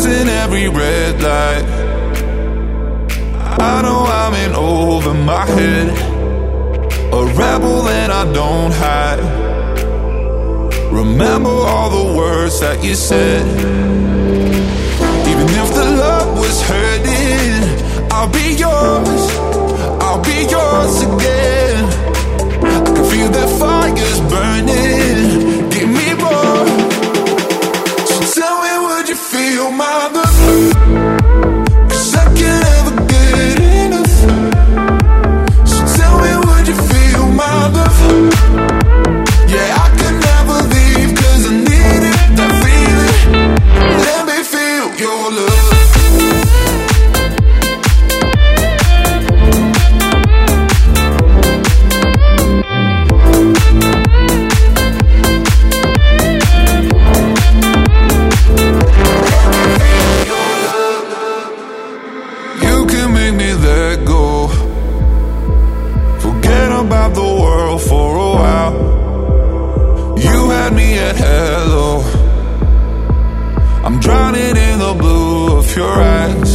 passing every red light. I know I'm in over my head, a rebel and I don't hide. Remember all the words that you said. Even if the love was hurting, I'll be yours, I'll be yours again. I can feel the fire's burning, give me more. So tell me, would you feel my love? 'Cause I can't ever get enough. So tell me, would you feel my love? Yeah, I can never leave 'cause I needed that feeling. Let me feel your love. You can make me let go, forget about the world for a while. You had me at hello, I'm drowning in the blue of your eyes.